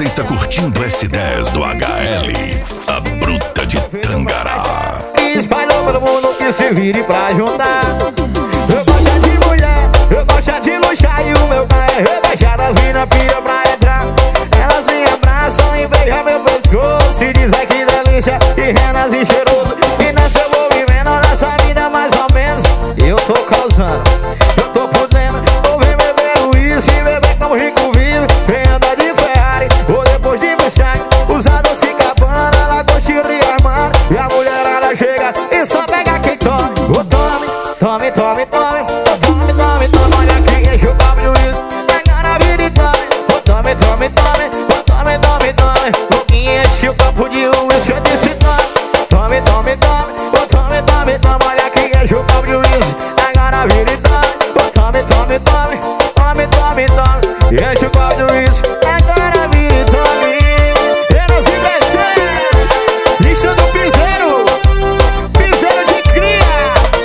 Você está curtindo S10 do HL, a bruta de Tangará. Espalhou todo mundo que se vire pra juntar. Eu gosto de mulher, eu gosto de luxar. E o meu pai é rebaixar, as mina pira pra entrar. Elas me abraçam e beijam meu pescoço e dizem que delícia, e renas e cheiroso. E nessa eu vou vivendo, nessa vida mais ou menos. Eu tô causando, eu tô fudendo. Vou ver beber uísque e beber como rico vive. Vem andar de Ferrari, ou depois de Versace. Usar doce Cabana, Lacoste e Armani. E a mulherada chega e só pega quem tome. O tome, tome, tome, tome. Tome, tome, tome. Olha quem enche o copo de uísque. Pega na vida e tome. O tome, tome, tome. O tome, tome, tome. O que enche o copo de uísque, eu disse tome. Tome, tome, tome. O tome, tome, tome. Olha quem enche o copo de uísque. Pega na vida e tome. O tome, tome, tome. Tome, tome, tome. Enche o copo de uísque. Pega na vida e tome. Enos e Brecena. Lista do piseiro. Piseiro de cria.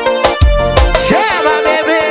Chama, bebê.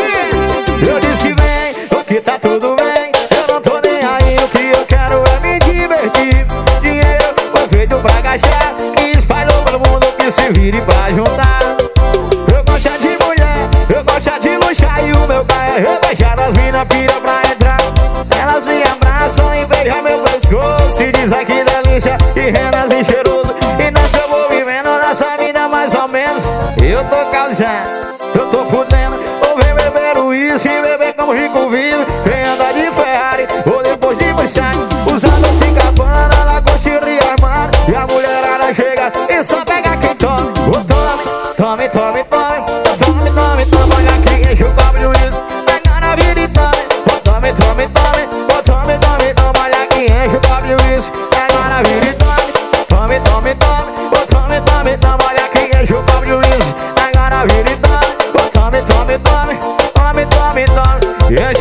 Eu disse vem, o que tá tudo bem. Eu não tô nem aí, o que eu quero é me divertir. Dinheiro foi feito pra gastar. Que espalhou pelo mundo que se vire pra juntar. Eu gosto de mulher, eu gosto de luxar. E o meu pai é rebaixar, as mina pira pra entrar. Elas me abraçam e beijam meu pescoço e dizem que delícia, e renas e cheiroso. E nessa eu vou vivendo, nessa vida mais ou menos. Eu tô causando, eu tô fudendo. Vou ver beber uísque e beber como rico vive. Vem andar de Ferrari, ou depois de Versace. Usando doce Cabana, Lacoste e Armani. E a mulherada chega e só pega quem tome. O tome, tome, tome, tome. Tome, tome, tome. Olha quem enche o copo de uísque. Pega na vida e tome. O tome, tome, tome. O tome, tome, tome. Olha quem enche o copo de uísque. Pega na vida e tome. Tome, tome, tome. O tome, tome, tome. Olha quem enche o copo de uísque. Pega na vida e tome. O tome, tome, tome. Tome, tome, tome.